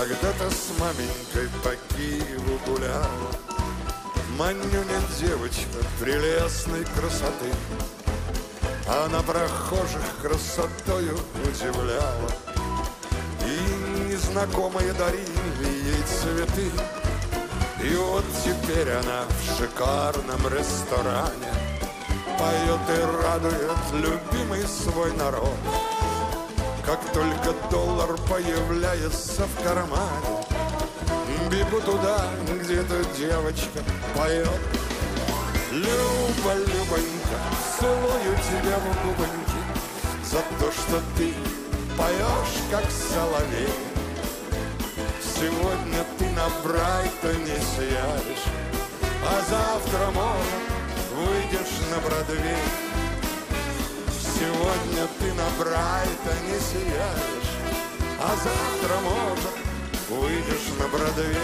Когда-то с маменькой по Киеву гуляла манюня девочка прелестной красоты. Она прохожих красотою удивляла, и незнакомые дарили ей цветы. И вот теперь она в шикарном ресторане поет и радует любимый свой народ. Как только доллар появляется в кармане, бегу туда, где эта девочка поет. Люба, Любонька, целую тебя в губоньки за то, что ты поешь, как соловей. Сегодня ты на Брайтоне сияешь, а завтра, может, выйдешь на Бродвей. Сегодня ты на Брайтоне сияешь, а завтра, может, выйдешь на Бродвей.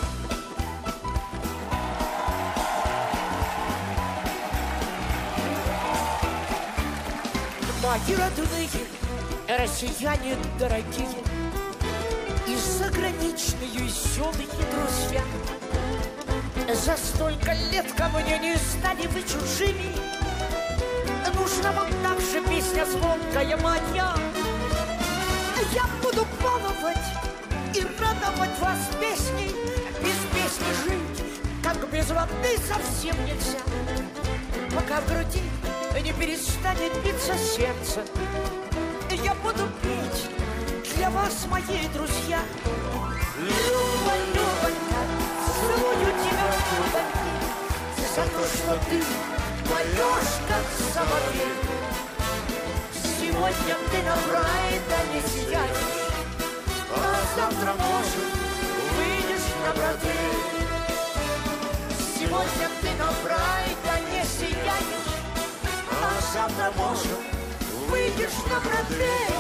Мои родные россияне дорогие и заграничные веселые друзья, за столько лет ко мне не стали вы чужими. Нужна вам также песня звонкая моя. Я буду баловать и радовать вас песней. Без песни жить, как без воды, совсем нельзя. Пока в груди не перестанет биться сердце, я буду петь для вас, мои друзья. Люба, Любонька, целую тебя в губоньки за то, что ты поешь, как соловей. Сегодня ты на Брайтоне сияешь, а завтра, может, выйдешь на Бродвей. Сегодня ты на Брайтоне сияешь, а завтра, может, выйдешь на Бродвей.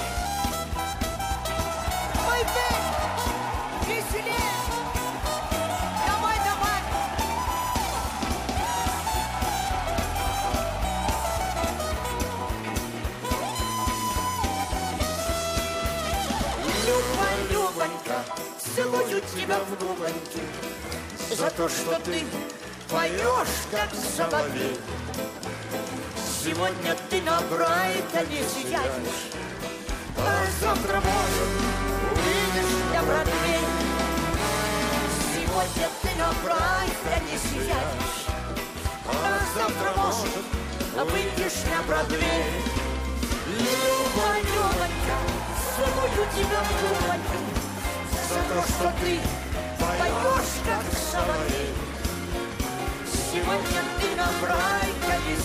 Мой бей, веселее! Давай, давай! Люба, Любонька, целую тебя в губоньки за то, что ты поешь, как соловей. Сегодня ты на Брайтоне сияешь, а завтра, может, выйдешь на Бродвей. Сегодня ты на Брайтоне сияешь, а завтра, может, выйдешь на Бродвей. Люба, Любонька, целую тебя в губоньки за то, что ты поешь, как соловей. Сегодня ты на Брайтоне